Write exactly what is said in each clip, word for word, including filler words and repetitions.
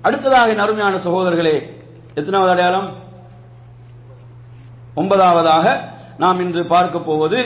அடுத்ததாக என் அருமையான சகோதரர்களே, எத்தனாவது அடையாளம்? ஒன்பதாவதாக நாம் இன்று பார்க்க போவது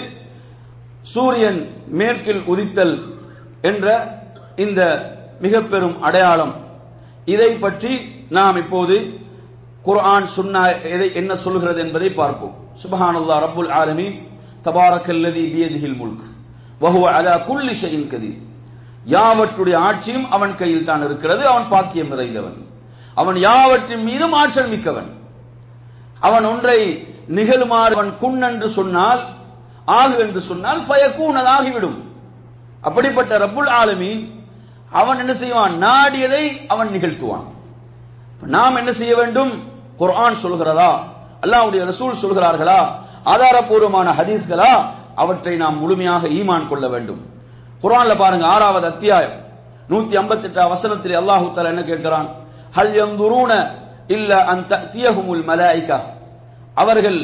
சூரியன் மேற்கில் உதித்தல் என்ற இந்த மிக பெரும் அடையாளம். இதை பற்றி நாம் இப்போது குர்ஆன் சுன்னா என்ன சொல்கிறது என்பதை பார்ப்போம். சுப்ஹானல்லாஹ் ரப்புல் ஆலமீன் தபாரக்கல்லதி பியதிஹில் முல்க் வஹுவ அலா குல்லி ஷைஇன் கதீர். யாவற்றுடைய ஆட்சியும் அவன் கையில் தான் இருக்கிறது. அவன் பாக்கியம் நிறைந்தவன். அவன் யாவற்றின் மீதும் ஆற்றல் மிக்கவன். அவன் ஒன்றை நிகழுமாறு அவன் குன் என்று சொன்னால், ஆகு என்று சொன்னால் ஃபயகூன், ஆகிவிடும். அப்படிப்பட்ட ரப்புல் ஆலமீன் அவன் என்ன செய்வான்? நாடியதை அவன் நிகழ்த்துவான். நாம் என்ன செய்ய வேண்டும்? குர்ஆன் சொல்கிறதா, அல்லாஹ்வுடைய ரசூல் சொல்கிறார்களா, ஆதாரபூர்வமான ஹதீஸ்களா, அவற்றை நாம் முழுமையாக ஈமான் கொள்ள வேண்டும். குர்ஆன்ல பாருங்க, ஆறாவது அத்தியாயம் நூத்தி ஐம்பத்தி எட்டாம் வசனத்தில் அல்லாஹ் தஆலா என்ன கேட்கிறான்? ஹல் யன்துரூன இல்ல அன் தஅதியஹுமுல் மலாயிகா. அவர்கள்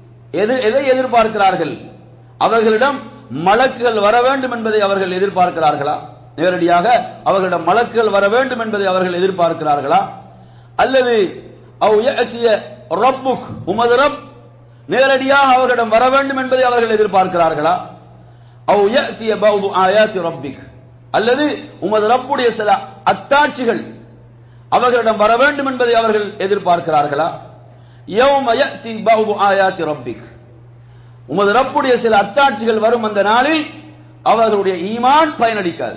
எதை எதிர்பார்க்கிறார்கள்? அவர்களிடம் மலக்குகள் வர வேண்டும் என்பதை அவர்கள் எதிர்பார்க்கிறார்களா? நேரடியாக அவர்களிடம் மலக்குகள் வர வேண்டும் என்பதை அவர்கள் எதிர்பார்க்கிறார்களா? அல்லது அவ் யஅதிய ரப்புக், உமது ரப் நேரடியாக அவர்களிடம் வர வேண்டும் என்பதை அவர்கள் எதிர்பார்க்கிறார்களா? அவ் யஅதிய பஅது ஆயாத்தி ரப்பிக், அல்லது உமது ரப்புடைய சில அத்தாட்சிகள் அவர்களிடம் வர வேண்டும் என்பதை அவர்கள் எதிர்பார்க்கிறார்களா? யௌம யஅதி பஅது ஆயாத்தி ரப்பிக், உமது ரப்புடைய சில அத்தாட்சிகள் வரும் அந்த நாளில் அவர்களுடைய ஈமான் பயனளிக்காது.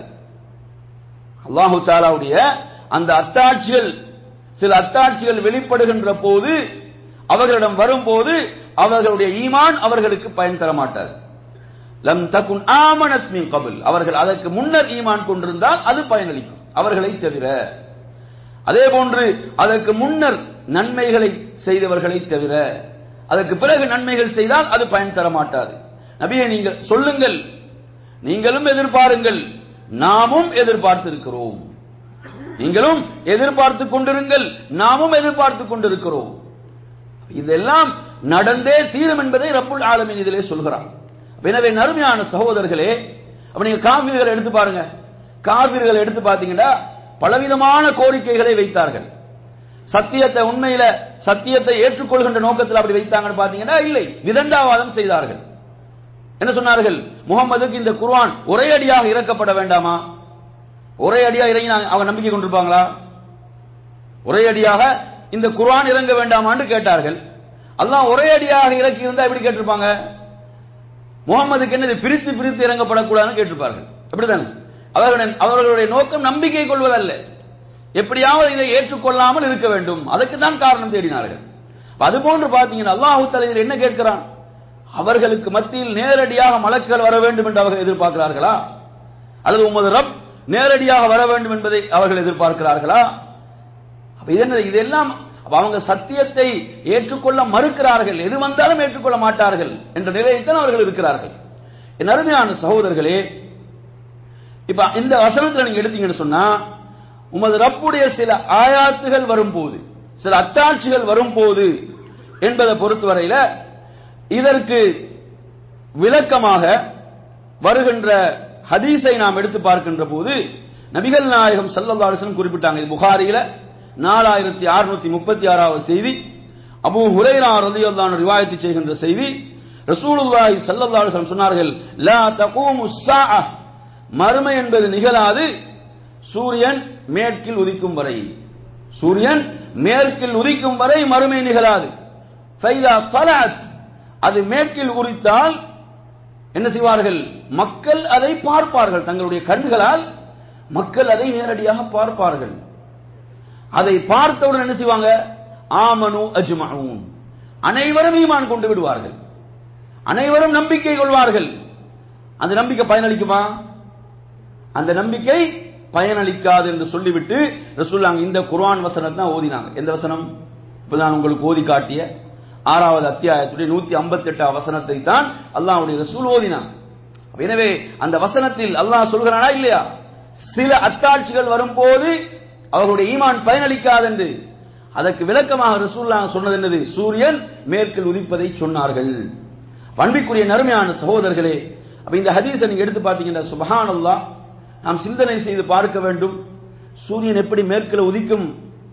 அல்லாஹு தஆலாவுடைய அந்த அத்தாட்சிகள், சில அத்தாட்சிகள் வெளிப்படுகின்ற போது, அவர்களிடம் வரும்போது அவர்களுடைய ஈமான் அவர்களுக்கு பயன் தர மாட்டாது. லம் தகுன் ஆமனத் மின் கபில், அவர்கள் அதற்கு முன்னர் ஈமான் கொண்டிருந்தால் அது பயனளிக்கும், அவர்களை தவிர. அதே போன்று அதற்கு முன்னர் நன்மைகளை செய்தவர்களை தவிர, அதற்கு பிறகு நன்மைகள் செய்தால் அது பயன் தர மாட்டாது. நபியே, நீங்கள் சொல்லுங்கள், நீங்களும் எதிர்பாருங்கள், நாமும் எதிர்பார்த்திருக்கிறோம். நீங்களும் எதிர்பார்த்து கொண்டிருங்கள், நாமும் எதிர்பார்த்து கொண்டிருக்கிறோம். இதெல்லாம் நடந்தே தீரும் என்பதை ரப்புல் ஆலமீன் இதிலே சொல்கிறான். எனவே நறுமையான சகோதரர்களே, அப்ப நீங்க காஃபிர்களை எடுத்து பாருங்க. காஃபிர்களை எடுத்து பார்த்தீங்கன்னா பலவிதமான கோரிக்கைகளை வைத்தார்கள். சத்தியத்தை, உண்மையில சத்தியத்தை ஏற்றுக்கொள்கின்ற நோக்கத்தில் அப்படி வைத்தாங்கன்னு பாத்தீங்கன்னா இல்லை, விதண்டாவாதம் செய்தார்கள். என்ன சொன்னார்கள்? முகமதுக்கு இந்த குர்ஆன் ஒரே அடியாக இறக்கப்பட வேண்டாமா? ஒரே அடியாக இறங்கி அவங்க நம்பிக்கை கொண்டிருப்பாங்களா? ஒரே அடியாக இந்த குர்ஆன் இறங்க வேண்டாமான்னு கேட்டார்கள். அல்லாஹ் ஒரே அடியாக இறக்கி இருந்தா எப்படி கேட்டிருப்பாங்க? முகமதுக்கு என்ன பிரித்து பிரித்து இறங்கப்படக்கூடாதுன்னு கேட்டிருப்பார்கள். அப்படித்தானே? அவர்களுடைய அவர்களுடைய நோக்கம் நம்பிக்கை கொள்வதல்ல, எப்படியாவது இதை ஏற்றுக்கொள்ளாமல் இருக்க வேண்டும். அதற்கு தான் காரணம் தேடினார்கள். அதுபோன்று பாத்தீங்கன்னா அல்லாஹ் தஆலா என்ன கேட்கிறான்? அவர்களுக்கு மத்தியில் நேரடியாக மலக்குகள் வர வேண்டும் என்று அவர்கள் எதிர்பார்க்கிறார்களா? அல்லது உமது ரப் நேரடியாக வர வேண்டும் என்பதை அவர்கள் எதிர்பார்க்கிறார்களா? அப்ப இதெல்லாம் அவங்க சத்தியத்தை ஏற்றுக்கொள்ள மறுக்கிறார்கள், எது வந்தாலும் ஏற்றுக்கொள்ள மாட்டார்கள் என்ற நிலையைத்தான் அவர்கள் இருக்கிறார்கள். என் அருமையான சகோதரர்களே, இப்ப இந்த வசனத்தில் நீங்க எடுத்தீங்கன்னு சொன்னா, உமது ரப்புடைய சில ஆயாத்துகள் வரும்போது, சில அத்தாட்சிகள் வரும்போது என்பதை பொறுத்தவரையில இதற்கு விளக்கமாக வருகின்ற ஹதீஸை நாம் எடுத்து பார்க்கின்ற போது நபிகள் நாயகம் ஸல்லல்லாஹு அலைஹி வஸல்லம் குறிப்பிட்டாங்க. இது புகாரியில நாலாயிரத்தி அறுநூத்தி முப்பத்தி ஆறாவது செய்தி, அபூ ஹுரைரா ரலியல்லாஹு அன்ஹு ரிவாயத் செய்கின்ற செய்தி. ரசூலுல்லாஹி ஸல்லல்லாஹு அலைஹி வஸல்லம் சொன்னார்கள், லா தகூமுஸ் ஸாஅ, மறுமை என்பது நிகழாது சூரியன் மேற்கில் உதிக்கும் வரை. சூரியன் மேற்கில் உதிக்கும் வரை மறுமை நிகழாது. ஃபைதா தலஅத், அது மேற்கில் உதித்தால் என்ன செய்வார்கள்? மக்கள் அதை பார்ப்பார்கள், தங்களுடைய கண்களால் மக்கள் அதை நேரடியாக பார்ப்பார்கள். அதை பார்த்தவுடன் என்ன செய்வாங்க? ஆமனு அஜ்மஊன், அனைவரும் ஈமான் கொண்டு விடுவார்கள், அனைவரும் நம்பிக்கை கொள்வார்கள். அந்த நம்பிக்கை பயனளிக்குமா? அந்த நம்பிக்கை பயனளிக்காது என்று சொல்லிவிட்டு ரசூலுல்லாஹ் இந்த குர்ஆன் வசனத்தை தான் ஓதினாங்க. எந்த வசனம்? இப்ப நான் உங்களுக்கு ஓதி காட்டிய ஆறாவது அத்தியாயத்துடைய நூத்தி ஐம்பத்தி எட்டாம் வசனத்தை தான் அல்லாஹ்வுடைய ரசூல் ஓதினாங்க. எனவே அந்த வசனத்தில் அல்லாஹ் சொல்கிறானா இல்லையா? சில அத்தாட்சிகள் வரும்போது அவர்களுடைய ஈமான் பயனளிக்காது என்று. அதற்கு விளக்கமாக ரசூலுல்லாஹ் சொன்னது என்னது? சூரியன் மேற்கில் உதிப்பதை சொன்னார்கள். அன்பிற்குரிய நறுமையான சகோதரர்களே, அப்ப இந்த ஹதீஸை நீங்க எடுத்து பார்த்தீங்கன்னா சுப்ஹானல்லாஹ், நாம் சிந்தனை செய்து பார்க்க வேண்டும். சூரியன் எப்படி மேற்கில் உதிக்கும்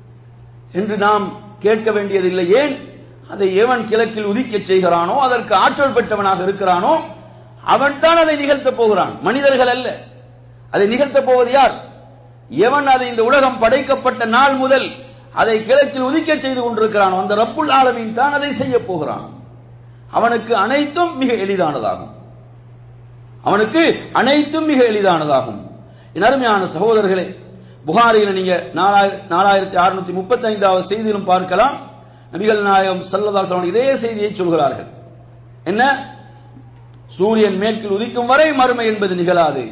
என்று நாம் கேட்க வேண்டியதில்லை. ஏன்? அதை எவன் கிழக்கில் உதிக்க செய்கிறானோ, அதற்கு ஆற்றல் பெற்றவனாக இருக்கிறானோ, அவன் தான் அதை நிகழ்த்தப் போகிறான், மனிதர்கள் அல்ல. அதை நிகழ்த்தப் போவது யார்? எவன் அதை இந்த உலகம் படைக்கப்பட்ட நாள் முதல் அதை கிழக்கில் உதிக்க செய்து கொண்டிருக்கிறான், அந்த ரப்புல் ஆலமீன் தான் அதை செய்ய போகிறான். அவனுக்கு அனைத்தும் மிக எளிதானதாகும். அவனுக்கு அனைத்தும் மிக எளிதானதாகும். என் அருமையான சகோதரர்களே, புகாரியில் நீங்க நாலாயிரத்தி அறுநூத்தி முப்பத்தி ஐந்தாவது செய்தியிலும் பார்க்கலாம். நபிகள் நாயகம் ஸல்லல்லாஹு அலைஹி வஸல்லம் இதே செய்தியை சொல்கிறார்கள். என்ன? சூரியன் மேற்கில் உதிக்கும் வரை மறுமை என்பது நிகழாது.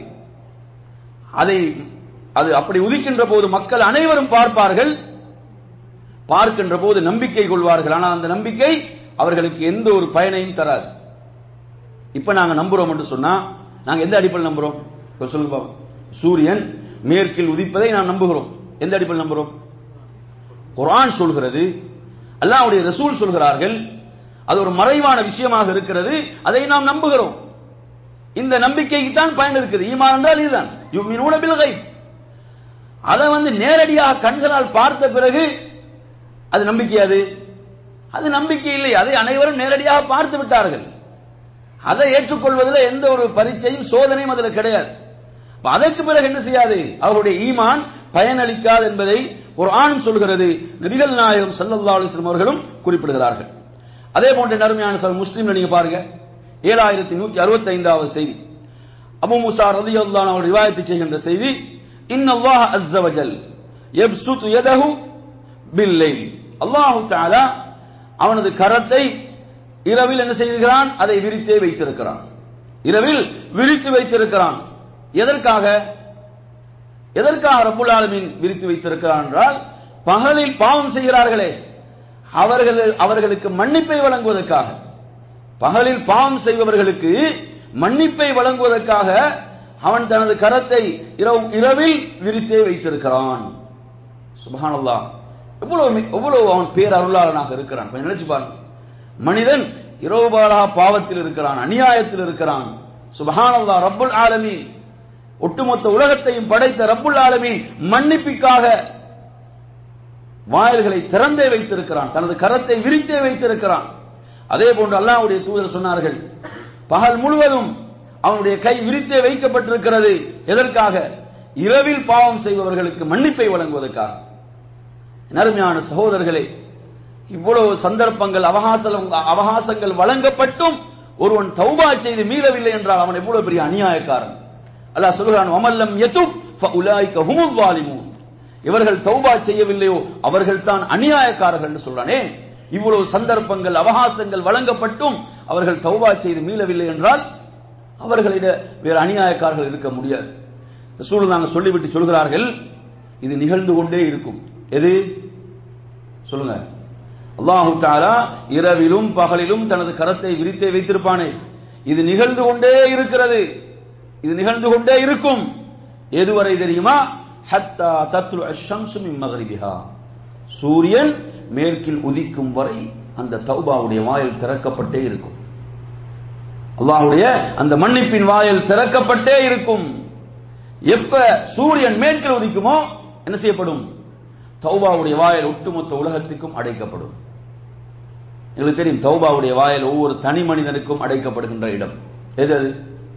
அதை அது அப்படி உதிக்கின்ற போது மக்கள் அனைவரும் பார்ப்பார்கள். பார்க்கின்ற போது நம்பிக்கை கொள்வார்கள். ஆனால் அந்த நம்பிக்கை அவர்களுக்கு எந்த ஒரு பயனையும் தராது. இப்ப நாங்க நம்புறோம் என்று சொன்னா, நாங்க எந்த அடிப்படையில் நம்புறோம் சொல்லுங்க. சூரியன் மேற்கில் உதிப்பதை நாம் நம்புகிறோம். எந்த அடிப்படையில் நம்புறோம்? குர்ஆன் சொல்கிறது, அல்லாஹ்வுடைய ரசூல் சொல்கிறார்கள், அது ஒரு மறைவான விஷயமாக இருக்கிறது, அதை நாம் நம்புகிறோம். இந்த நம்பிக்கைக்கு தான் பயன் இருக்குது. ஈமான் என்றால் இதுதான், யுமினூன பில் கைப். அதை வந்து நேரடியாக கண்களால் பார்த்த பிறகு அது நம்பிக்கை. அது அது நம்பிக்கை இல்லை. அதை அனைவரும் நேரடியாக பார்த்து விட்டார்கள். அதை ஏற்றுக்கொள்வதில் எந்த ஒரு பரீட்சையும் சோதனையும் அதில் கிடையாது. அதற்கு பிறகு என்ன செய்யாது? அவருடைய ஈமான் பயனளிக்காது என்பதை குர்ஆன் சொல்கிறது, நபிகள் நாயகம் ஸல்லல்லாஹு அலைஹி வஸல்லம் அவர்களும் குறிப்பிடுகிறார்கள். அதே போன்ற நறுமையான முஸ்லிம்ல நீங்க பாருங்க, ஏழாயிரத்தி நூத்தி அறுபத்தி ஐந்தாவது செய்தி, அபூ மூஸா ரலியல்லாஹு அன்ஹு அவர் ரிவாயத் செய்கின்ற செய்தி, இன்னல்லாஹ அஸ்ஸ வஜல் யப்சுது யதஹு பில்லைல். அல்லாஹ் தஆலா அவனது கரத்தை இரவில் என்ன செய்கிறான்? அதை விரித்தே வைத்திருக்கிறான். இரவில் விரித்து வைத்திருக்கிறான். எதற்காக? எதற்காக ரப்புல் ஆலமீன் விரித்து வைத்திருக்கிறான் என்றால், பகலில் பாவம் செய்கிறார்களே அவர்கள் அவர்களுக்கு மன்னிப்பை வழங்குவதற்காக. பகலில் பாவம் செய்பவர்களுக்கு மன்னிப்பை வழங்குவதற்காக அவன் தனது கரத்தை இரவில் விரித்தே வைத்திருக்கிறான். சுப்ஹானல்லாஹ், எவ்வளவு எவ்வளவு அவன் பேரருளாளனாக இருக்கிறான். நினைச்சு பாருங்க, மனிதன் இரவுபாலா பாவத்தில் இருக்கிறான், அநியாயத்தில் இருக்கிறான். சுப்ஹானல்லாஹ், ரப்புல் ஆலமீன் ஒட்டுமொத்த உலகத்தையும் படைத்த ரப்புல் ஆலமீன் மன்னிப்புக்காக வாயில்களை திறந்தே வைத்திருக்கிறான், தனது கரத்தை விரித்தே வைத்திருக்கிறான். அதே போன்று அல்லாஹ்வுடைய தூதர் சொன்னார்கள், பகல் முழுவதும் அவனுடைய கை விரித்தே வைக்கப்பட்டிருக்கிறது. எதற்காக? இரவில் பாவம் செய்பவர்களுக்கு மன்னிப்பை வழங்குவதற்காக. அருமையான சகோதரர்களே, இவ்வளவு சந்தர்ப்பங்கள் அவகாசங்கள் வழங்கப்பட்டும் ஒருவன் தௌபா செய்து மீளவில்லை என்றால் அவன் எவ்வளவு பெரிய அநியாயக்காரன். அல்லாஹ் சொல்கிறான், வமல்லம் யதுப் ஃபஉலாயிக ஹுமுல் ஸாலிமூன். இவர்கள் தௌபா செய்யவில்லையோ அவர்கள் தான் அநியாயக்காரர்கள் என்று சொல்றானே. இவ்வளவு சந்தர்ப்பங்கள் அவகாசங்கள் வழங்கப்பட்டும் அவர்கள் தௌபா செய்து மீளவில்லை என்றால் அவர்களிட வேறு அநியாயக்காரர்கள் இருக்க முடியாது. ரசூல் நாங்கள் சொல்லிவிட்டு சொல்கிறார்கள், இது நிகழ்ந்து கொண்டே இருக்கும். எது சொல்லுங்க? அல்லாஹு தஆலா இரவிலும் பகலிலும் தனது கரத்தை விரித்தே வைத்திருப்பானே, இது நிகழ்ந்து கொண்டே இருக்கிறது, இது நிகழ்ந்து கொண்டே இருக்கும். எதுவரை தெரியுமா? ஹத்தா தத்லு அஷ்-ஷம்ஸு மின் மக்ரிபிஹா. சூரியன் மேற்கில் உதிக்கும் வரை அந்த தௌபாவுடைய வாயில் திறக்கப்பட்டே இருக்கும். அல்லாஹ்வுடைய அந்த மன்னிப்பின் வாயில் திறக்கப்பட்டே இருக்கும். எப்ப சூரியன் மேற்கில் உதிக்குமோ என்ன செய்யப்படும்? தௌபாவுடைய வாயில் ஒட்டுமொத்த உலகத்துக்கும் அடைக்கப்படும். எங்களுக்கு தெரியும், தௌபாவுடைய வாயில் ஒவ்வொரு தனி மனிதனுக்கும் அடைக்கப்படுகின்ற இடம் எது? அது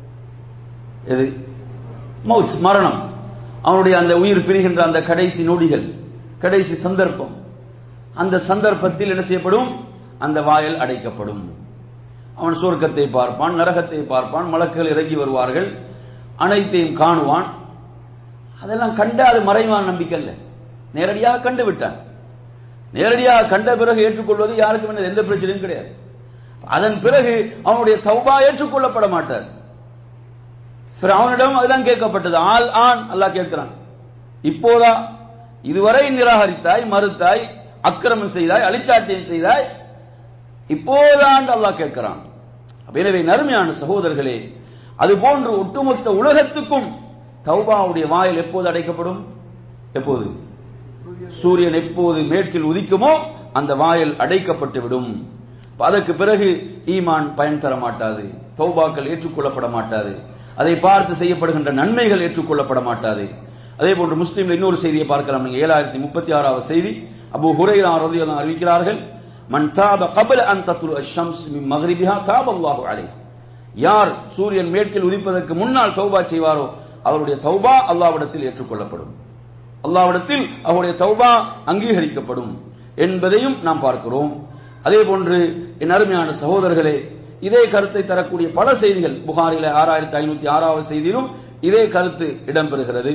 எது? மௌத், மரணம். அவனுடைய அந்த உயிர் பிரிகின்ற அந்த கடைசி நொடிகள், கடைசி சந்தர்ப்பம். அந்த சந்தர்ப்பத்தில் என்ன செய்யப்படும்? அந்த வாயில் அடைக்கப்படும். அவன் சொர்க்கத்தை பார்ப்பான், நரகத்தை பார்ப்பான், மலக்குகள் இறங்கி வருவார்கள், அனைத்தையும் காணுவான். அதெல்லாம் கண்ட அது மறைவான நம்பிக்கை அல்ல, நேரடியாக கண்டு விட்டான். நேரடியாக கண்ட பிறகு ஏற்றுக்கொள்வது யாருக்கும் எந்த பிரச்சனையும் கிடையாது. அதன் பிறகு அவனுடைய தௌபா ஏற்றுக்கொள்ளப்பட மாட்டார். ஃபிரௌனிடம் அதுதான் கேட்கப்பட்டது. ஆல் ஆன் அல்லாஹ் கேட்கிறான், இப்போதா இதுவரை நிராகரித்தாய், மறுத்தாய், அக்கிரமம் செய்தாய், அழிச்சாட்டியம் செய்தாய், இப்போதான் அல்லாஹ் கேட்கிறான். எனவே நறுமையான சகோதரர்களே, அது போன்று ஒட்டுமொத்த உலகத்துக்கும் தௌபாவுடைய வாயில் எப்போது அடைக்கப்படும்? எப்போது? சூரியன் எப்போது மேற்கில் உதிக்குமோ அந்த வாயில் அடைக்கப்பட்டு விடும். அதற்கு பிறகு ஈமான் பயன் தர மாட்டாது, தௌபாக்கள் ஏற்றுக்கொள்ளப்பட மாட்டாது, அதை பார்த்து செய்யப்படுகின்ற நன்மைகள் ஏற்றுக்கொள்ளப்பட மாட்டாது. அதே போன்று முஸ்லிம்ல இன்னொரு செய்தியை பார்க்கலாம். நீங்க ஏழாயிரத்தி முப்பத்தி ஆறாவது செய்தி, அபூ ஹுரைரா ரலியல்லாஹு அன்ஹு அறிவிக்கிறார்கள், மன் தாப قبل ان تطلع الشمس من مغربها تاب الله عليه. யார் சூரியன் மேற்கில் உதிப்பதற்கு முன்னால் தௌபா செய்வாரோ அவருடைய தௌபா அல்லாஹ்விடத்தில் ஏற்றுக்கொள்ளப்படும், அல்லாஹ்விடத்தில் அவருடைய தௌபா அங்கீகரிக்கப்படும் என்பதையும் நாம் பார்க்கிறோம். அதே போன்று என் அருமையான சகோதரர்களே, இதே கருத்தை தரக்கூடிய பல செய்திகள் புகாரில ஆறாயிரத்தி ஐநூத்தி ஆறாவது செய்தியிலும் இதே கருத்து இடம்பெறுகிறது.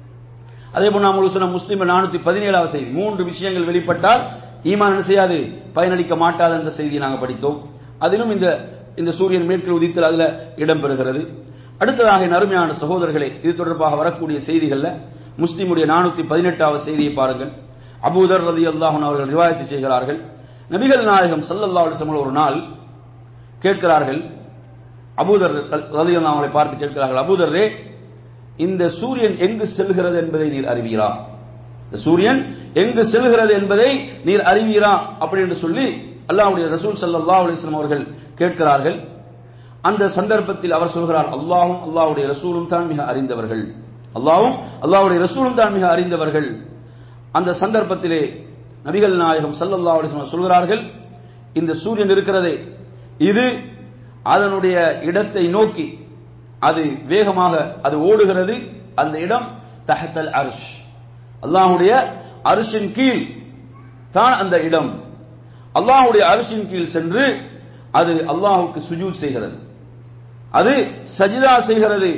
அதே போன்று நாம் சொன்ன முஸ்லிம் நானூத்தி பதினேழாவது செய்தி, மூன்று விஷயங்கள் வெளிப்பட்டால் ஈமான் என்ன செய்யாது, பயனளிக்க மாட்டாது என்ற செய்தியை நாங்கள் படித்தோம். அதிலும் இந்த இந்த சூரியன் மேற்கில் உதித்தல் அதுல இடம்பெறுகிறது. அடுத்ததாக என் அருமையான சகோதரர்களே, இது தொடர்பாக வரக்கூடிய செய்திகள்ல முஸ்லிமுடைய நானூத்தி பதினெட்டாவது செய்தியை பாருங்கள். அபூதர் ரலியல்லாஹு அன்ஹு அவர்கள் ரிவாயத் செய்கிறார்கள், நபிகள் நாயகம் ஸல்லல்லாஹு அலைஹி வஸல்லம் ஒரு நாள் கேட்கிறார்கள், அபூதர் ரலியல்லாஹு அன்ஹு பார்த்து கேட்கிறார்கள், அபூதரே, இந்த சூரியன் எங்கு செல்கிறது என்பதை நீர் அறிவீரா? இந்த சூரியன் எங்கு செல்கிறது என்பதை நீர் அறிவீரா அப்படி என்று சொல்லி அல்லாஹ்வுடைய ரசூல் ஸல்லல்லாஹு அலைஹி வஸல்லம் அவர்கள் கேட்கிறார்கள். அந்த சந்தர்ப்பத்தில் அவர் சொல்கிறார், அல்லாஹ்வும் அல்லாஹ்வுடைய ரசூலும் தான் மிக அறிந்தவர்கள், அல்லாஹ்வும் அல்லாஹ்வுடைய ரசூலும் தான் மிக அறிந்தவர்கள். அந்த சந்தர்ப்பத்திலே நபிகள் நாயகம் ஸல்லல்லாஹு அலைஹி வஸல்லம் சொல்கிறார்கள், இந்த சூரியன் இருக்கிறதே இது அதனுடைய இடத்தை நோக்கி அது வேகமாக அது ஓடுகிறது. அந்த இடம் தஹ்தல் அர்ஷ், அல்லாஹ்வுடைய அர்ஷின் கீழ் தான் அந்த இடம். அல்லாஹ்வுடைய அர்ஷின் கீழ் சென்று அது அல்லாஹ்வுக்கு சுஜூத் செய்கிறது, அது சஜிதா செய்கிறது.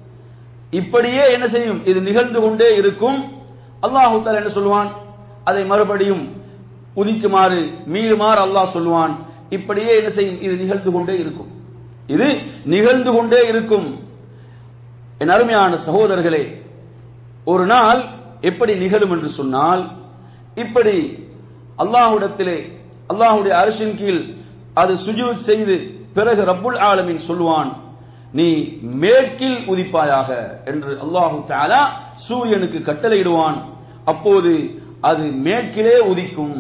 இப்படியே என்ன செய்யும், இது நிகழ்ந்து கொண்டே இருக்கும். அல்லாஹ் தஆலா என்ன சொல்வான், அதை மறுபடியும் உதிக்குமாறு மீளுமாறு அல்லாஹ் சொல்வான். இப்படியே என்ன செய்யும், இது நிகழ்ந்து கொண்டே இருக்கும், இது நிகழ்ந்து கொண்டே இருக்கும். என் அருமையான சகோதரர்களே, ஒரு நாள் எப்படி நிகழும் என்று சொன்னால், இப்படி அல்லாஹ்விடத்திலே அல்லாஹ்வுடைய அர்ஷின் கீழ் அது சுஜூத் செய்து பிறகு ரப்புல் ஆலமீன் சொல்வான், நீ மேற்கில் உதிப்பாயாக என்று அல்லாஹ் தஆலா சூரியனுக்கு கட்டளையிடுவான். அப்போது அது மேற்கிலே உதிக்கும்.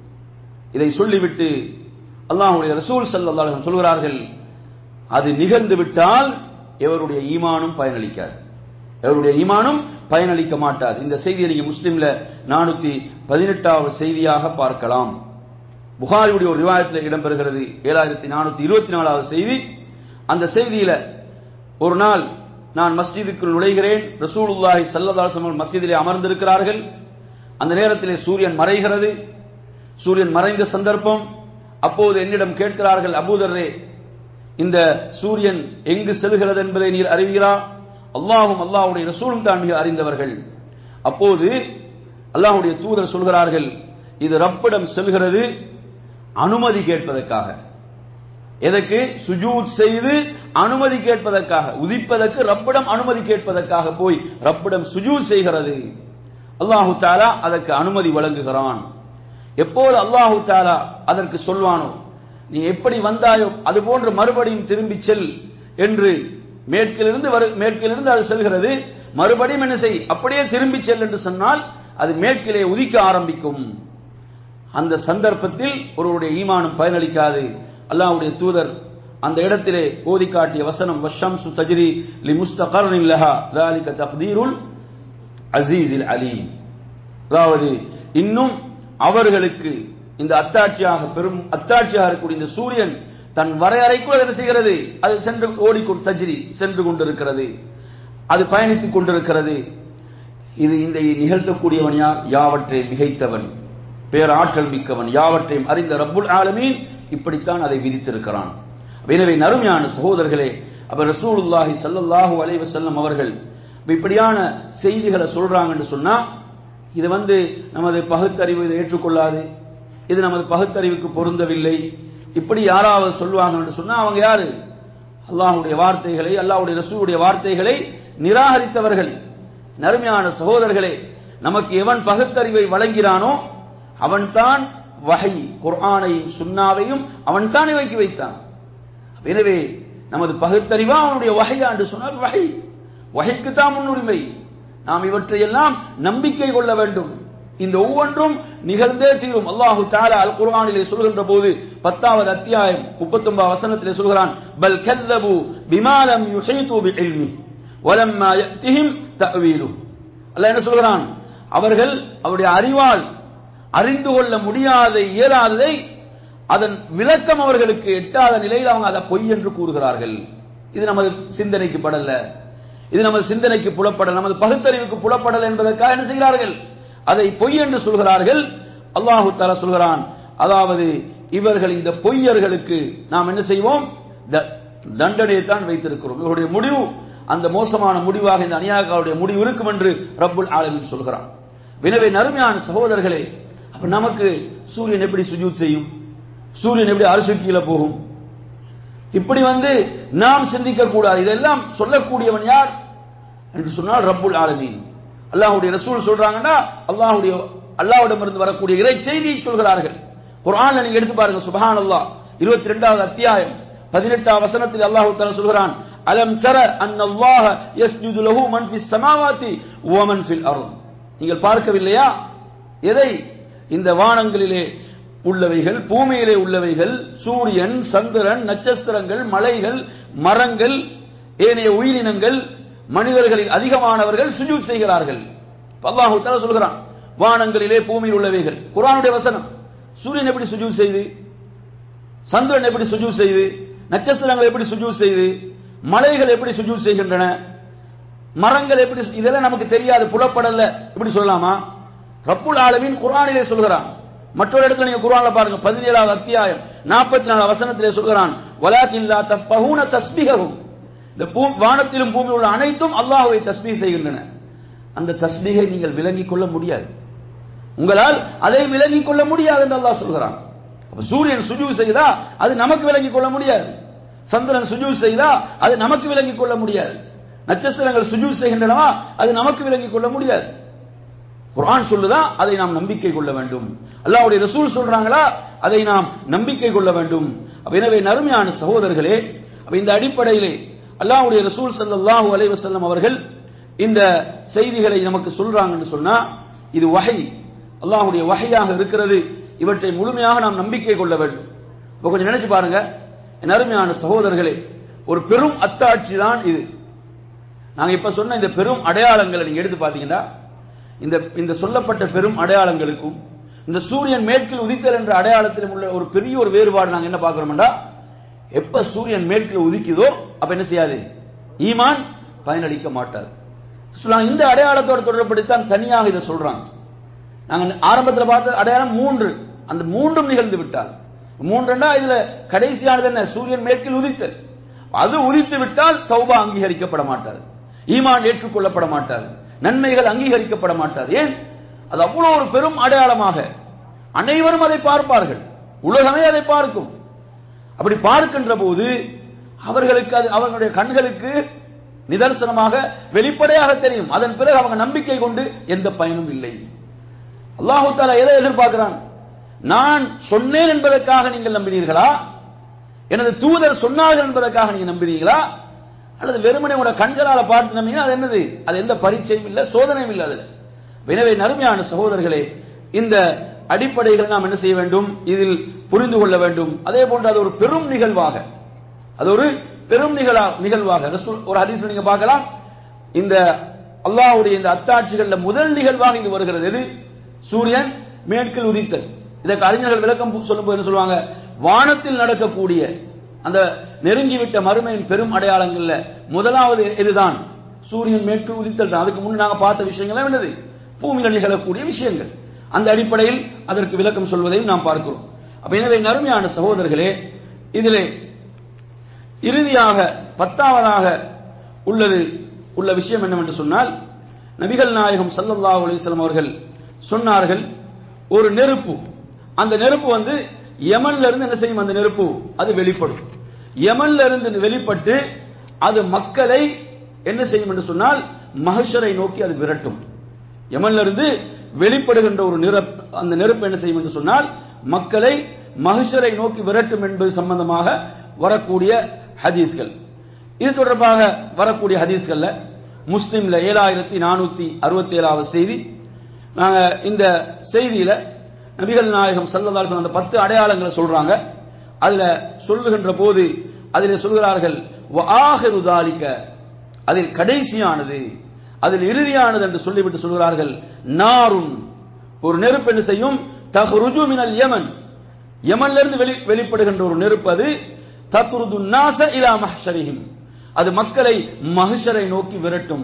இதை சொல்லிவிட்டு அல்லாஹ்வுடைய ரசூல் ஸல்லல்லாஹு அலைஹி வஸல்லம் சொல்கிறார்கள், அது நிகழ்ந்து விட்டால் எவருடைய ஈமானும் பயனளிக்காது, எவருடைய ஈமானும் பயனளிக்க மாட்டாது. இந்த செய்தியை நீங்க முஸ்லிம்ல நானூத்தி பதினெட்டாவது செய்தியாக பார்க்கலாம். புகாரியுடைய ஒரு ரிவாயத்தில் இடம்பெறுகிறது, ஏழாயிரத்தி நானூத்தி இருபத்தி நாலாவது செய்தி. அந்த செய்தியில ஒரு நாள் நான் மஸ்ஜிதுக்குள் நுழைகிறேன், ரசூலுல்லாஹி ஸல்லல்லாஹு அலைஹி வஸல்லம் மஸ்ஜிதிலே அமர்ந்திருக்கிறார்கள். அந்த நேரத்திலே சூரியன் மறைகிறது, சூரியன் மறைந்த சந்தர்ப்பம். அப்போது என்னிடம் கேட்கிறார்கள், அபூதர்ரே, இந்த சூரியன் எங்கு செல்கிறது என்பதை நீர் அறிவீரா? அல்லாஹ்வும் அல்லாஹ்வுடைய ரசூலும் தான் மிக அறிந்தவர்கள். அப்போது அல்லாஹ்வுடைய தூதர் சொல்கிறார்கள், இது ரப்பிடம் செல்கிறது அனுமதி கேட்பதற்காக. எதற்கு? சுஜூத் செய்து அனுமதி கேட்பதற்காக, உதிப்பதற்கு ரப்பிடம் அனுமதி கேட்பதற்காக போய் ரப்பிடம் சுஜூத் செய்கிறது. அல்லாஹு தஆலா அதற்கு அனுமதி வழங்குகிறான். எப்போது அல்லாஹு தஆலா அதற்கு சொல்வானோ, நீ எப்படி வந்தாயோ அது போன்று மறுபடியும் திரும்பி செல் என்று, மேற்கிலிருந்து மேற்கிலிருந்து அது செல்கிறது, மறுபடியும் என்ன செய், அப்படியே திரும்பி செல் என்று சொன்னால் அது மேற்கிலே உதிக்க ஆரம்பிக்கும். அந்த சந்தர்ப்பத்தில் ஒருவருடைய ஈமானும் பயனளிக்காது. அல்லாஹ்வுடைய தூதர் அந்த இடத்திலே ஓதி காட்டிய வசனம், வஷம்சு தஜ்ரி லிமுஸ்தகர்ரின் லஹா ذلك தக்தீருல் அஸீஸில் அலீம். அதாவது இன்னும் அவர்களுக்கு இந்த அத்தாட்சியாக பெரும் அத்தாட்சியாக இருக்கக்கூடிய இந்த சூரியன் தன் வரையறைக்குள் என்ன செய்கிறது, அது சென்று ஓடிக்கொண்டு தஜ்ரி சென்று கொண்டிருக்கிறது, அது பயணித்துக் கொண்டிருக்கிறது. இது இந்த நிகழ்த்தக்கூடியவன் யார்? யாவற்றையும் மிகைத்தவன், பேராற்றல் மிக்கவன், யாவற்றையும் அறிந்த ரப்புல் ஆலமீன் இப்படித்தான் அதை விதித்திருக்கிறான். எனவே நறுமையான சகோதரர்களே, அப்ப ரசூலுல்லாஹி ஸல்லல்லாஹு அலைஹி வஸல்லம் அவர்கள் இப்படியான செய்திகளை சொல்றாங்க என்று சொன்னா, இது வந்து நமது பகுத்தறிவு இதை ஏற்றுக்கொள்ளாது, இது நமது பகுத்தறிவுக்கு பொருந்தவில்லை, இப்படி யாராவது சொல்லுவாங்க என்று சொன்னா அவங்க யாரு? அல்லாஹ்வுடைய வார்த்தைகளை, அல்லாஹ்வுடைய ரசூலுடைய வார்த்தைகளை நிராகரித்தவர்கள். நறுமையான சகோதரர்களே, நமக்கு எவன் பகுத்தறிவை வழங்கினானோ அவன்தான் வஹை, குர்ஆனையும் சுன்னாவையும் அவன் தான் இறக்கி வைத்தான். எனவே நமது பகுத்தறிவா அவனுடைய வஹையா என்று சொன்னால் வஹை, வஹைக்கு தான் முன்னுரிமை. நாம் இவற்றையெல்லாம் நம்பிக்கை கொள்ள வேண்டும். இந்த ஒவ்வொன்றும் நிகழ்ந்தே தீரும். அல்லாஹு தஆலா அல் குர்ஆனிலே சொல்கின்ற போது பத்தாவது அத்தியாயம் முப்பத்தி ஒன்பதாவது வசனத்திலே சொல்கிறான், பல் கல்லபு பிமா லம் யுஹீது பிஇல்மி வலம்மா யஅதிஹிம் தஅவீலு. அல்லாஹ் என்ன சொல்கிறான்? அவர்கள் அவருடைய அறிவால் அறிந்து கொள்ள முடியாத இயலாததை அதன் விளக்கம் அவர்களுக்கு எட்டாத நிலையில் அவங்க அதை பொய் என்று கூறுகிறார்கள். இது நமது சிந்தனைக்கு படல, இது நமது சிந்தனைக்கு புலப்படல், நமது பகுத்தறிவுக்கு புலப்படல் என்பதற்காக என்ன செய்கிறார்கள்? அதை பொய் என்று சொல்கிறார்கள். அல்லாஹு தஆலா சொல்கிறான், அதாவது இவர்கள் இந்த பொய்யர்களுக்கு நாம் என்ன செய்வோம்? தண்டனையை தான் வைத்திருக்கிறோம். இவருடைய முடிவு அந்த மோசமான முடிவாக இந்த அநியாயக்காரருடைய முடிவு இருக்கும் என்று ரப்புல் ஆலமீன் சொல்கிறான். எனவே நறுமையான சகோதரர்களே, அப்ப நமக்கு சூரியன் எப்படி சுஜூத் செய்யும்? சூரியன் எப்படி அரிசிக்கு கீழே போகும்? இப்படி வந்து நாம் சிந்திக்க கூடாது. இதெல்லாம் சொல்லக்கூடியவன் யார் என்று சொன்னால் ரப்புல் ஆலமீன். அல்லாஹ்வுடைய ரசூல் சொல்றாங்கன்னா அல்லாஹ்வுடைய அல்லாஹ்விடமிருந்து வரக்கூடிய இறை செய்தியை சொல்கிறார்கள். குர்ஆன்ல நீங்க எடுத்து பாருங்க, சுப்ஹானல்லாஹ் இருபத்தி இரண்டாவது அத்தியாயம் பதினெட்டாவது வசனத்தில் அல்லாஹ் தஆலா சொல்கிறான், அலம் தர அன்னல்லாஹ யஸ்ஜுது லஹு மன் ஃபிஸ் ஸமாவாதி வ மன் ஃபில் அர்த். நீங்கள் பார்க்கவில்லையா? எதை? இந்த வானங்களிலே உள்ளவைகள், பூமியிலே உள்ளவைகள், சூரியன், சந்திரன், நட்சத்திரங்கள், மலைகள், மரங்கள், ஏனைய உயிரினங்கள், மனிதர்களில் அதிகமானவர்கள் சுஜூத் செய்கிறார்கள். அல்லாஹ் தஆலா சொல்கிறான், வானங்களிலே பூமியில் உள்ளவைகள். குர்ஆனுடைய வசனம். சூரியன் எப்படி சுஜூத் செய்து? சந்திரன் எப்படி சுஜூத் செய்து? நட்சத்திரங்கள் எப்படி சுஜூத் செய்து? மலைகள் எப்படி சுஜூத் செய்கின்றன? மரங்கள் எப்படி? இதெல்லாம் நமக்கு தெரியாது, புலப்படல. இப்படி சொல்லலாமா? ரப்புல் ஆலமீன் குர்ஆனிலே சொல்கிறான். மற்றொரு இடத்துல நீங்க குர்ஆன்ல பாருங்க, பதினேழாவது அத்தியாயம் நாற்பத்தி நான்காவது வசனத்திலே சொல்கிறான், வலாக்கின் லா தஃபஹூன தஸ்பீஹஹும். இந்த வானத்திலும் பூமியில் உள்ள அனைத்தும் அல்லாஹ்வை தஸ்பீஹ் செய்கின்றன. அந்த தஸ்பீஹை நீங்கள் விளங்கிக் கொள்ள முடியாது, உங்களால் அதை விளங்கிக் கொள்ள முடியாது என்று அல்லாஹ் சொல்கிறான். அப்ப சூரியன் சுஜூத் செய்தா அது நமக்கு விளங்கிக் கொள்ள முடியாது, சந்திரன் சுஜூத் செய்தா அது நமக்கு விளங்கிக் கொள்ள முடியாது, நட்சத்திரங்கள் சுஜூத் செய்கின்றனவா அது நமக்கு விளங்கிக் கொள்ள முடியாது. குர்ஆன் சொல்லுதா அதை நாம் நம்பிக்கை கொள்ள வேண்டும். அல்லாஹ்வுடைய ரசூல் சொல்றாங்களா அதை நாம் நம்பிக்கை கொள்ள வேண்டும். எனவே நறுமையான சகோதரர்களே, இந்த அடிப்படையிலே அல்லாஹ்வுடைய ரசூல் ஸல்லல்லாஹு அலைஹி வஸல்லம் அவர்கள் இந்த செய்திகளை நமக்கு சொல்றாங்கன்னு சொன்னா இது வஹி, அல்லாஹ்வுடைய வஹியாக இருக்கிறது. இவற்றை முழுமையாக நாம் நம்பிக்கை கொள்ள வேண்டும். இப்போ கொஞ்சம் நினைச்சு பாருங்க நறுமையான சகோதரர்களே, ஒரு பெரும் அத்தாட்சி தான் இது. நாங்க இப்ப சொன்ன இந்த பெரும் அடையாளங்களை நீங்க எடுத்து பாத்தீங்கன்னா, இந்த இந்த சொல்லப்பட்ட பெரும் அடையாளங்களுக்கும் இந்த சூரியன் மேற்கில் உதித்தல் என்ற அடையாளத்திலும் உள்ள ஒரு பெரிய ஒரு வேறுபாடு நாங்க என்ன பார்க்கிறோம்டா, எப்ப சூரியன் மேற்கில் உதிக்குதோ அப்ப என்ன செய்யாது? ஈமான் பயனளிக்க மாட்டாது. இந்த அடையாளத்தோடு தொடர்படுத்தான் தனியாக இதை சொல்றாங்க. நாங்க ஆரம்பத்தில் பார்த்த அடையாளம் மூன்று, அந்த மூன்றும் நிகழ்ந்து விட்டால் மூன்றுண்டா இதுல கடைசியானது என்ன? சூரியன் மேற்கில் உதித்தல். அது உதித்து விட்டால் தௌபா அங்கீகரிக்கப்பட மாட்டாது, ஈமான் ஏற்றுக்கொள்ளப்பட மாட்டாது, நன்மைகள் அங்கீகரிக்கப்பட மாட்டாது. ஏன்? அது அவ்வளவு ஒரு பெரும் அடையாளமாக அனைவரும் அதை பார்ப்பார்கள், உலகமே அதை பார்க்கும். அப்படி பார்க்கின்ற போது அவர்களுக்கு அது அவர்களுடைய கண்களுக்கு நிதர்சனமாக வெளிப்படையாக தெரியும். அதன் பிறகு அவங்க நம்பிக்கை கொண்டு எந்த பயனும் இல்லை. அல்லாஹு தஆலா எதை எதிர்பார்க்கிறான்? நான் சொன்னேன் என்பதற்காக நீங்கள் நம்பினீர்களா? எனது தூதர் சொன்னார்கள் என்பதற்காக நீங்க நம்பினீங்களா? அல்லது வெறுமனே உங்களோட கண்களால பார்த்து நம்பினா அது என்னது? அது எந்த பரீட்சையும் இல்லை, சோதனையும் இல்லை அதுல. எனவே நறுமையான சகோதரர்களே, இந்த அடிப்படைகளை நாம் என்ன செய்ய வேண்டும்? இதில் புரிந்து கொள்ள வேண்டும். அதே போன்று அது ஒரு பெரும் நிகழ்வாக, அது ஒரு பெரும் நிகழா நிகழ்வாக ஒரு ஹதீஸ்ல நீங்க பார்க்கலாம். இந்த அல்லாஹ்வுடைய இந்த அத்தாட்சிகள்ல முதல் நிகழ்வாக இது வருகிறது. எது? சூரியன் மேற்கில் உதித்தல். இதற்கு அறிஞர்கள் விளக்கம் சொல்லும்போது என்ன சொல்லுவாங்க? வானத்தில் நடக்கக்கூடிய அந்த நெருங்கிவிட்ட மறுமையின் பெரும் அடையாளங்கள்ல முதலாவது இதுதான் சூரியன் மேற்கில் உதித்தல் தான். அதுக்கு முன்னே நாங்க பார்த்த விஷயங்கள் என்னது? பூமியில் நிகழக்கூடிய விஷயங்கள். அந்த அடிப்படையில் அதற்கு விளக்கம் சொல்வதையும் நாம் பார்க்கிறோம். அப்ப எனவே நறுமையான சகோதரர்களே, இதிலே இறுதியாக பத்தாவதாக உள்ளது உள்ள விஷயம் என்னவென்று சொன்னால், நபிகள் நாயகம் ஸல்லல்லாஹு அலைஹி வஸல்லம் அவர்கள் சொன்னார்கள், ஒரு நெருப்பு, அந்த நெருப்பு வந்து யமன்ல இருந்து என்ன செய்யும்? அந்த நெருப்பு அது வெளிப்படும். யமன்ல இருந்து வெளிப்பட்டு அது மக்களை என்ன செய்யும் என்று சொன்னால் மஹ்ஷரை நோக்கி அது விரட்டும். யமன்ல இருந்து வெளிப்படுகின்ற ஒரு நெருப்பு, அந்த நெருப்பு என்ன செய்யும் என்று சொன்னால் மக்களை மஹ்ஷரை நோக்கி விரட்டும் என்பது சம்பந்தமாக வரக்கூடிய ஹதீஸ்கள். இது தொடர்பாக வரக்கூடிய ஹதீஸ்கள்ல முஸ்லிம்ல ஏழாயிரத்தி நானூத்தி அறுபத்தி ஏழாவது செய்தி. நாங்க இந்த செய்தியில நபிகள் நாயகம் ஸல்லல்லாஹு அலைஹி வஸல்லம் அந்த பத்து அடையாளங்களை சொல்றாங்க. அதுல சொல்லுகின்ற போது அதில் சொல்கிறார்கள், வஆஹிரு ذلك, அதில் கடைசியானது, அதில் இறுதியானது என்று சொல்லிவிட்டு சொல்கிறார்கள், நாருன், ஒரு நெருப்பு என்ன செய்யும்? தஹ்ருஜு மினல் யமன், யமன்ல இருந்து வெளிப்படுகின்ற ஒரு நெருப்பு. அது தத்ருது நாஸ இலா மஹ்ஷரிஹிம், அது மக்களை மஹ்ஷரை நோக்கி விரட்டும்.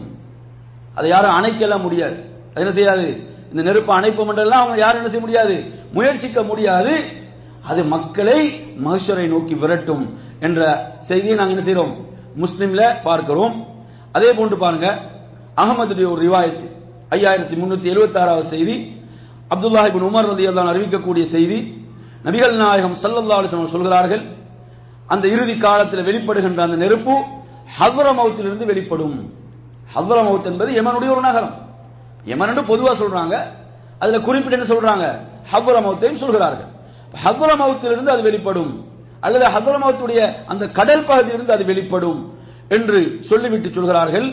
அதை யாரும் அணைக்கலாம் முடியாது. அது என்ன செய்யாது, இந்த நெருப்பு அணைப்பு மண்டலம் அவங்க யாரும் என்ன செய்ய முடியாது, முயற்சிக்க முடியாது. அது மக்களை மஹ்ஷரை நோக்கி விரட்டும் என்ற செய்தியை நாங்கள் என்ன செய்யறோம், முஸ்லிம்ல பார்க்கிறோம். அதே போன்று பாருங்க, அகமதுடைய ஒரு ரிவாயத் ஐயாயிரத்தி முன்னூத்தி எழுபத்தி ஆறாவது செய்தி, அப்துல்லாஹ் இப்னு உமர் ரலியல்லாஹு அன்ஹு அறிவிக்கக்கூடிய செய்தி. நபிகள் நாயகம் ஸல்லல்லாஹு அலைஹி வஸல்லம் சொல்கிறார்கள், அந்த இறுதி காலத்தில் வெளிப்படுகின்ற அந்த நெருப்பு ஹத்ரமௌத்திலிருந்து வெளிப்படும். ஹத்ரமௌத் என்பது யமனுடைய ஒரு நகரம். யமன் என்று பொதுவா சொல்றாங்க, அதுல குறிப்பிட்டு என்ன சொல்றாங்க, ஹத்ரமௌத்தையும் சொல்கிறார்கள். ஹத்ரமௌத்திலிருந்து அது வெளிப்படும், அல்லது ஹத்ரமௌத்துடைய அந்த கடல் பகுதியிலிருந்து அது வெளிப்படும் என்று சொல்லிவிட்டு சொல்கிறார்கள்.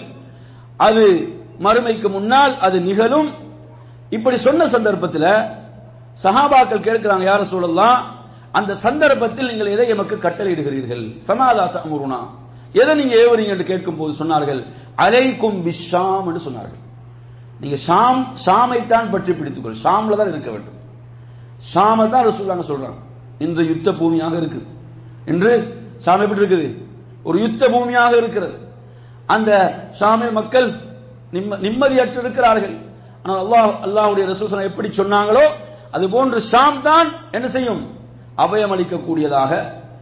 அது மறுமைக்கு முன்னால் அது நிகழும். இப்படி சொன்ன சந்தர்ப்பத்தில் சஹாபாக்கள் கேட்கிறாங்க, யா ரசூலல்லாஹ், அந்த சந்தர்ப்பத்தில் நீங்கள் எதை எமக்கு கட்டளையிடுகிறீர்கள், ஃபமாதா தஅமுருனா, எதை நீங்க ஏவறீங்க என்று கேட்கும் போது சொன்னார்கள், அலைக்கும் பிஷாம் என்று சொன்னார்கள். நீங்க ஷாம் ஷாமை தான் பற்றி பிடித்துக்கொள், ஷாம்ல தான் இருக்க வேண்டும். ஷாமை தான் ரசூலுல்லாஹ் சொல்றாங்க. இன்று யுத்த பூமியாக இருக்குது. இன்று ஷாம் எப்படி இருக்குது, ஒரு யுத்த பூமியாக இருக்கிறது. அந்த ஷாமில் மக்கள் நிம்மதியற்று இருக்கிறார்கள். ஆனால் அல்லாஹ் அல்லாஹ்வுடைய ரசூல் எப்படி சொன்னாங்களோ அது போன்று ஷாம் தான் என்ன செய்யும், அபயம் அளிக்கக்கூடியதாக,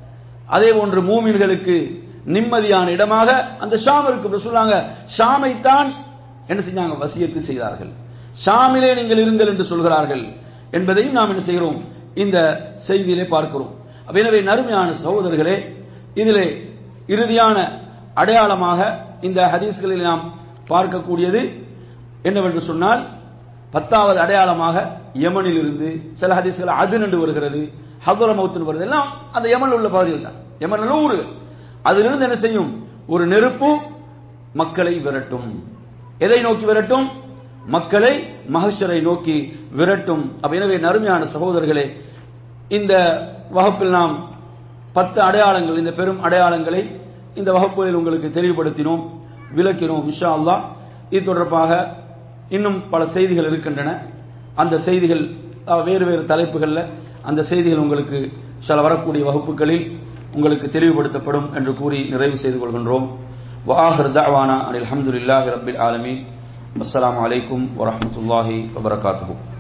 அதே போன்று மூமின்களுக்கு நிம்மதியான இடமாக அந்த ஷாம் இருக்கும். ரசூலுல்லாஹ் ஷாமை தான் என்ன செஞ்சாங்க, வசியத்து செய்தார்கள். ஷாமிலே நீங்கள் இருங்கள் என்று சொல்கிறார்கள் என்பதையும் நாம் என்ன செய்கிறோம், இந்த செய்தியிலே பார்க்கிறோம். எனவே நறுமையான சகோதரர்களே, இதிலே இறுதியான அடையாளமாக இந்த ஹதீஸ்களில் நாம் பார்க்கக்கூடியது என்னவென்று சொன்னால், பத்தாவது அடையாளமாக யமனில் இருந்து சில ஹதீஸ்கள் அதுன் என்று வருகிறது, ஹத்ரமௌத் வருது, எல்லாம் அந்த யமன் உள்ள பகுதியில் தான், யமன் ஊரு. அதிலிருந்து என்ன செய்யும், ஒரு நெருப்பு மக்களை விரட்டும். எதை நோக்கி விரட்டும், மக்களை மஹ்ஷரை நோக்கி விரட்டும். எனவே நறுமையான சகோதரர்களே, இந்த வகுப்பில் நாம் பத்து அடையாளங்கள், இந்த பெரும் அடையாளங்களை இந்த வகுப்புகளில் உங்களுக்கு தெளிவுபடுத்தினோம், விளக்கினோம். இன்ஷா அல்லாஹ் இது தொடர்பாக இன்னும் பல செய்திகள் இருக்கின்றன. அந்த செய்திகள் வேறு வேறு தலைப்புகளில் அந்த செய்திகள் உங்களுக்கு சில வரக்கூடிய வகுப்புகளில் உங்களுக்கு தெளிவுபடுத்தப்படும் என்று கூறி நிறைவு செய்து கொள்கின்றோம். வஆஹிரு தஅவானா அனில் ஹம்துலில்லாஹி ரப்பில் ஆலமீன். அஸ்ஸலாமு அலைக்கும் வரஹ்மத்துல்லாஹி வபரகாத்துஹு.